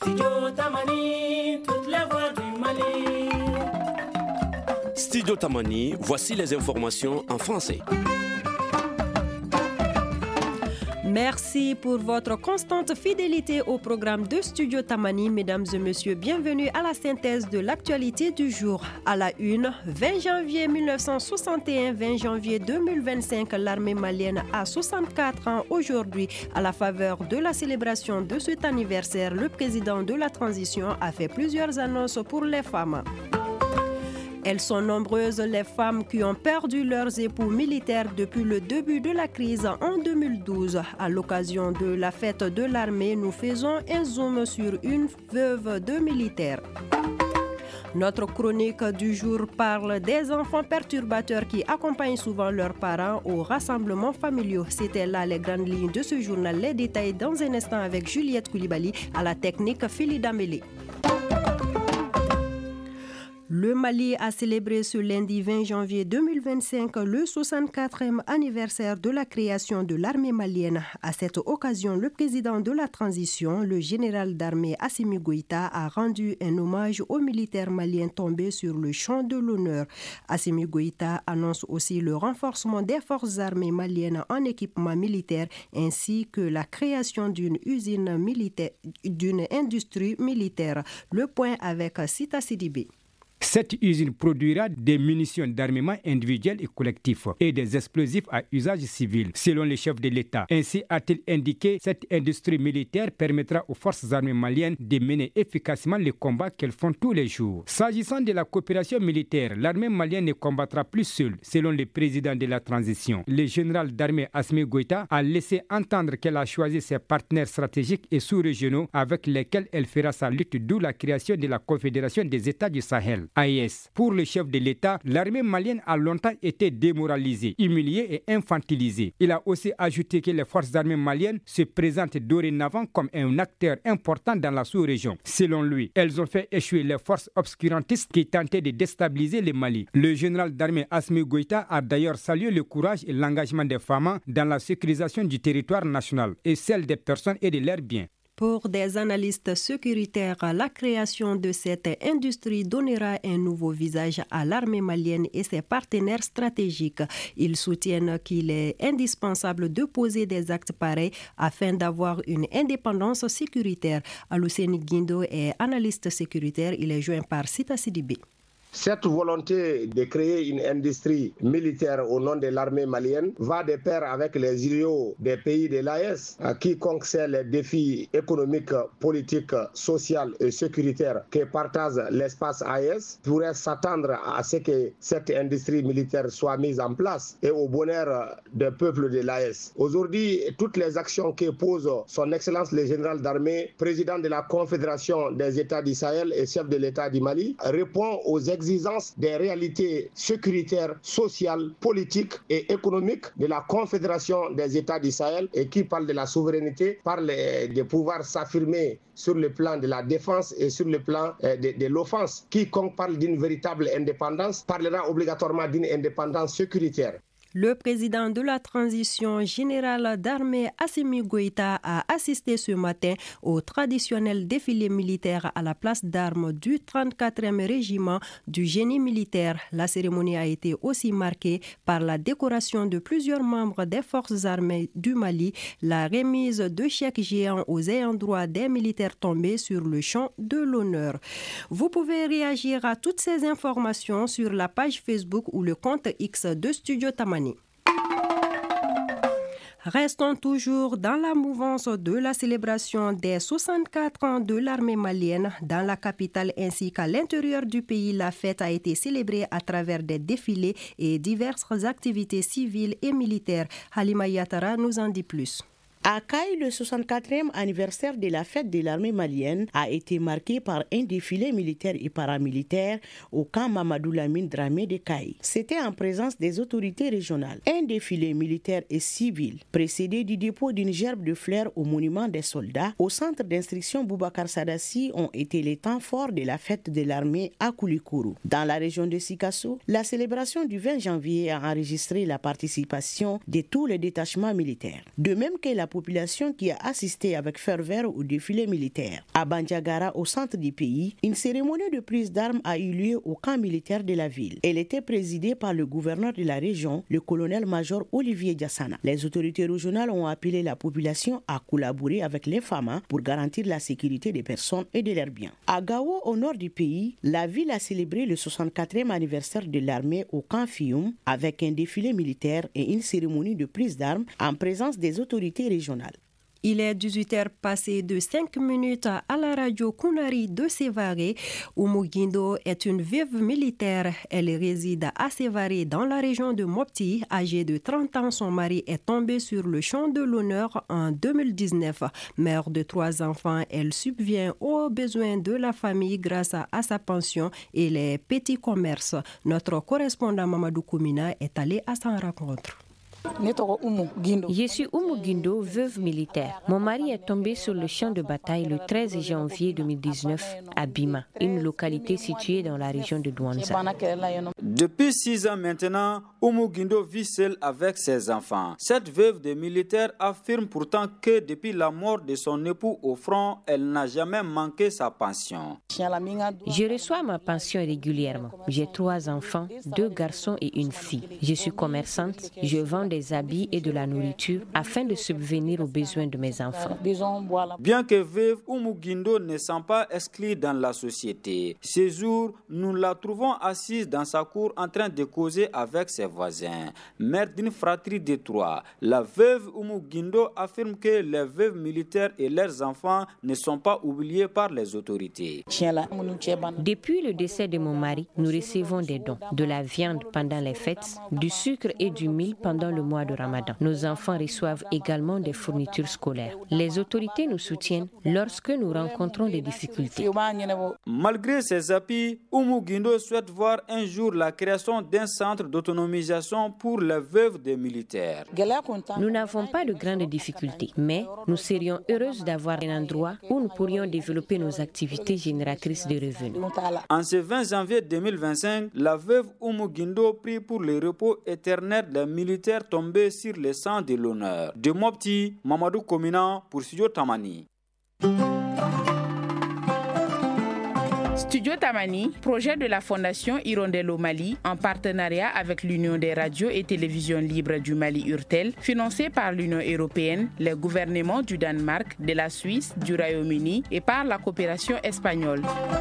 Studio Tamani, toutes les voix du Mali. Studio Tamani, voici les informations en français. Merci pour votre constante fidélité au programme de Studio Tamani. Mesdames et messieurs, bienvenue à la synthèse de l'actualité du jour. À la une, 20 janvier 1961, 20 janvier 2025, l'armée malienne a 64 ans aujourd'hui. À la faveur de la célébration de cet anniversaire, le président de la transition a fait plusieurs annonces pour les femmes. Elles sont nombreuses les femmes qui ont perdu leurs époux militaires depuis le début de la crise en 2012. À l'occasion de la fête de l'armée, nous faisons un zoom sur une veuve de militaires. Notre chronique du jour parle des enfants perturbateurs qui accompagnent souvent leurs parents aux rassemblements familiaux. C'était là les grandes lignes de ce journal. Les détails dans un instant avec Juliette Koulibaly à la technique Philida Mélé. Le Mali a célébré ce lundi 20 janvier 2025 le 64e anniversaire de la création de l'armée malienne. À cette occasion, le président de la transition, le général d'armée Assimi Goïta, a rendu un hommage aux militaires maliens tombés sur le champ de l'honneur. Assimi Goïta annonce aussi le renforcement des forces armées maliennes en équipement militaire ainsi que la création d'une usine militaire, d'une industrie militaire. Le point avec Sita Sidibé. Cette usine produira des munitions d'armement individuel et collectif et des explosifs à usage civil, selon le chef de l'État. Ainsi a-t-il indiqué, cette industrie militaire permettra aux forces armées maliennes de mener efficacement les combats qu'elles font tous les jours. S'agissant de la coopération militaire, l'armée malienne ne combattra plus seule, selon le président de la transition. Le général d'armée Assimi Goïta a laissé entendre qu'elle a choisi ses partenaires stratégiques et sous-régionaux avec lesquels elle fera sa lutte, d'où la création de la Confédération des États du Sahel. AES. Pour le chef de l'État, l'armée malienne a longtemps été démoralisée, humiliée et infantilisée. Il a aussi ajouté que les forces armées maliennes se présentent dorénavant comme un acteur important dans la sous-région. Selon lui, elles ont fait échouer les forces obscurantistes qui tentaient de déstabiliser le Mali. Le général d'armée Assimi Goïta a d'ailleurs salué le courage et l'engagement des femmes dans la sécurisation du territoire national et celle des personnes et de leurs biens. Pour des analystes sécuritaires, la création de cette industrie donnera un nouveau visage à l'armée malienne et ses partenaires stratégiques. Ils soutiennent qu'il est indispensable de poser des actes pareils afin d'avoir une indépendance sécuritaire. Aluseni Guindo est analyste sécuritaire. Il est joint par Sita Sidibé. Cette volonté de créer une industrie militaire au nom de l'armée malienne va de pair avec les idéaux des pays de l'AES. Quiconque sait les défis économiques, politiques, sociaux et sécuritaires que partage l'espace AES pourrait s'attendre à ce que cette industrie militaire soit mise en place et au bonheur des peuples de l'AES. Aujourd'hui, toutes les actions que pose son Excellence le général d'armée, président de la Confédération des États du Sahel et chef de l'État du Mali, répond aux exigences des réalités sécuritaires, sociales, politiques et économiques de la Confédération des États du Sahel et qui parle de la souveraineté, parle de pouvoir s'affirmer sur le plan de la défense et sur le plan de l'offense. Quiconque parle d'une véritable indépendance parlera obligatoirement d'une indépendance sécuritaire. Le président de la transition générale d'armée Assimi Goïta a assisté ce matin au traditionnel défilé militaire à la place d'armes du 34e régiment du génie militaire. La cérémonie a été aussi marquée par la décoration de plusieurs membres des forces armées du Mali, la remise de chèques géants aux ayants droit des militaires tombés sur le champ de l'honneur. Vous pouvez réagir à toutes ces informations sur la page Facebook ou le compte X de Studio Tamani. Restons toujours dans la mouvance de la célébration des 64 ans de l'armée malienne. Dans la capitale ainsi qu'à l'intérieur du pays, la fête a été célébrée à travers des défilés et diverses activités civiles et militaires. Halima Yatara nous en dit plus. À Caille, le 64e anniversaire de la fête de l'armée malienne a été marqué par un défilé militaire et paramilitaire au camp Mamadou Lamine Dramé de Caille. C'était en présence des autorités régionales. Un défilé militaire et civil, précédé du dépôt d'une gerbe de fleurs au monument des soldats, au centre d'instruction Boubacar Sadassi ont été les temps forts de la fête de l'armée à Koulikoro. Dans la région de Sikasso, la célébration du 20 janvier a enregistré la participation de tous les détachements militaires. De même que la population qui a assisté avec ferveur au défilé militaire. À Bandiagara, au centre du pays, une cérémonie de prise d'armes a eu lieu au camp militaire de la ville. Elle était présidée par le gouverneur de la région, le colonel-major Olivier Diassana. Les autorités régionales ont appelé la population à collaborer avec les FAMA pour garantir la sécurité des personnes et de leurs biens. À Gao, au nord du pays, la ville a célébré le 64e anniversaire de l'armée au camp Fioum avec un défilé militaire et une cérémonie de prise d'armes en présence des autorités régionales. Il est 18h passé de 5 minutes à la radio Kunari de Sévaré. Oumou Guindo est une veuve militaire. Elle réside à Sévaré dans la région de Mopti. Âgée de 30 ans, son mari est tombé sur le champ de l'honneur en 2019. Mère de 3 enfants, elle subvient aux besoins de la famille grâce à sa pension et les petits commerces. Notre correspondant Mamadou Koumina est allé à sa rencontre. Je suis Oumou Guindo, veuve militaire. Mon mari est tombé sur le champ de bataille le 13 janvier 2019 à Bima, une localité située dans la région de Douanza. Depuis 6 ans maintenant, Oumou Guindo vit seule avec ses enfants. Cette veuve de militaire affirme pourtant que depuis la mort de son époux au front, elle n'a jamais manqué sa pension. Je reçois ma pension régulièrement. J'ai 3 enfants, 2 garçons et une fille. Je suis commerçante, je vends des habits et de la nourriture afin de subvenir aux besoins de mes enfants. Bien que veuve, Oumou Guindo ne sent pas exclue dans la société. Ces jours, nous la trouvons assise dans sa cour en train de causer avec ses voisins. Mère d'une fratrie de 3, la veuve Oumou Guindo affirme que les veuves militaires et leurs enfants ne sont pas oubliés par les autorités. Depuis le décès de mon mari, nous recevons des dons, de la viande pendant les fêtes, du sucre et du mil pendant le mois de Ramadan. Nos enfants reçoivent également des fournitures scolaires. Les autorités nous soutiennent lorsque nous rencontrons des difficultés. Malgré ces appuis, Oumou Guindo souhaite voir un jour la création d'un centre d'autonomisation pour les veuves des militaires. Nous n'avons pas de grandes difficultés, mais nous serions heureuses d'avoir un endroit où nous pourrions développer nos activités génératrices de revenus. En ce 20 janvier 2025, la veuve Oumou Guindo prie pour le repos éternel des militaires tombés sur le sang de l'honneur. De Mopti, Mamadou Komina pour Studio Tamani. Studio Tamani, projet de la Fondation Hirondelle au Mali, en partenariat avec l'Union des radios et télévisions libres du Mali URTEL, financé par l'Union européenne, les gouvernements du Danemark, de la Suisse, du Royaume-Uni et par la coopération espagnole.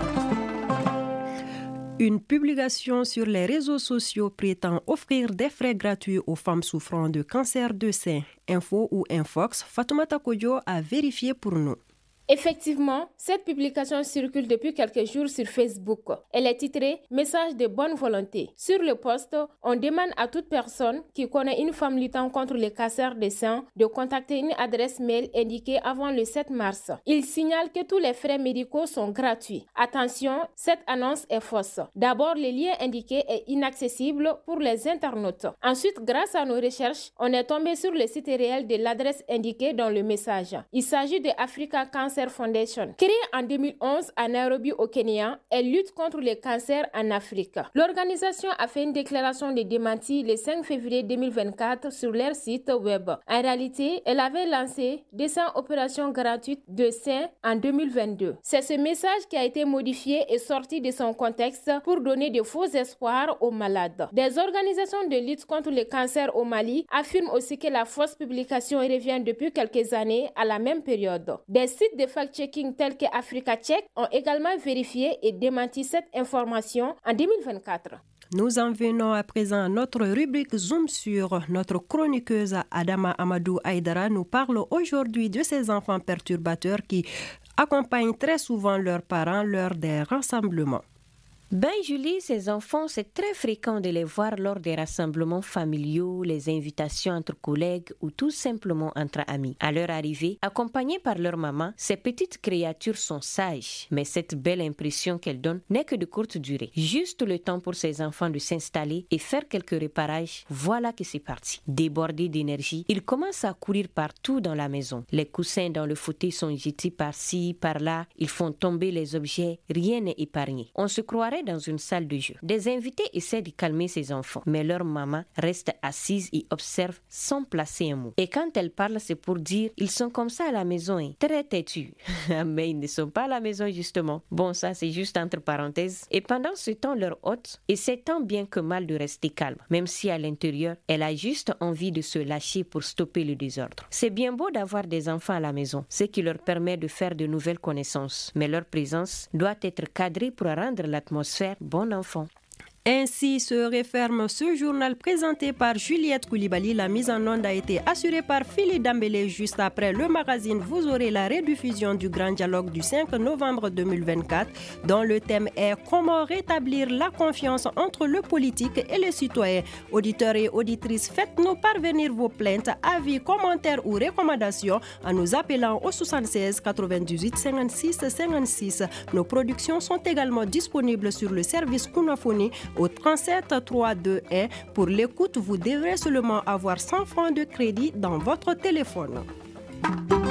Une publication sur les réseaux sociaux prétend offrir des frais gratuits aux femmes souffrant de cancer de sein. Info ou Infox, Fatoumata Kodjo a vérifié pour nous. Effectivement, cette publication circule depuis quelques jours sur Facebook. Elle est titrée « Message de bonne volonté ». Sur le post, on demande à toute personne qui connaît une femme luttant contre le cancer des seins de contacter une adresse mail indiquée avant le 7 mars. Il signale que tous les frais médicaux sont gratuits. Attention, cette annonce est fausse. D'abord, le lien indiqué est inaccessible pour les internautes. Ensuite, grâce à nos recherches, on est tombé sur le site réel de l'adresse indiquée dans le message. Il s'agit de Africa Cancer Foundation. Créée en 2011 à Nairobi au Kenya, elle lutte contre le cancer en Afrique. L'organisation a fait une déclaration de démenti le 5 février 2024 sur leur site web. En réalité, elle avait lancé 200 opérations gratuites de seins en 2022. C'est ce message qui a été modifié et sorti de son contexte pour donner de faux espoirs aux malades. Des organisations de lutte contre le cancer au Mali affirment aussi que la fausse publication revient depuis quelques années à la même période. Des sites de fact-checking tels que Africa Check ont également vérifié et démenti cette information en 2024. Nous en venons à présent à notre rubrique Zoom sur. Notre chroniqueuse Adama Amadou Aïdara nous parle aujourd'hui de ces enfants perturbateurs qui accompagnent très souvent leurs parents lors des rassemblements. Ben Julie, ces enfants, c'est très fréquent de les voir lors des rassemblements familiaux, les invitations entre collègues ou tout simplement entre amis. À leur arrivée, accompagnés par leur maman, ces petites créatures sont sages. Mais cette belle impression qu'elles donnent n'est que de courte durée. Juste le temps pour ces enfants de s'installer et faire quelques réparages, voilà que c'est parti. Débordés d'énergie, ils commencent à courir partout dans la maison. Les coussins dans le fauteuil sont jetés par-ci, par-là. Ils font tomber les objets, rien n'est épargné. On se croirait apparaît dans une salle de jeu. Des invités essaient de calmer ces enfants, mais leur maman reste assise et observe sans placer un mot. Et quand elle parle, c'est pour dire « ils sont comme ça à la maison, hein, très têtus ». Mais ils ne sont pas à la maison justement. Bon, ça c'est juste entre parenthèses. Et pendant ce temps, leur hôte essaie tant bien que mal de rester calme, même si à l'intérieur, elle a juste envie de se lâcher pour stopper le désordre. C'est bien beau d'avoir des enfants à la maison, ce qui leur permet de faire de nouvelles connaissances, mais leur présence doit être cadrée pour rendre l'atmosphère bon enfant. Ainsi se referme ce journal présenté par Juliette Koulibaly. La mise en onde a été assurée par Philippe Dambélé. Juste après le magazine, vous aurez la rediffusion du Grand Dialogue du 5 novembre 2024, dont le thème est « Comment rétablir la confiance entre le politique et les citoyens ». Auditeurs et auditrices, faites-nous parvenir vos plaintes, avis, commentaires ou recommandations en nous appelant au 76 98 56 56. Nos productions sont également disponibles sur le service Kunafoni au 37 32 1. Pour l'écoute, vous devrez seulement avoir 100 francs de crédit dans votre téléphone.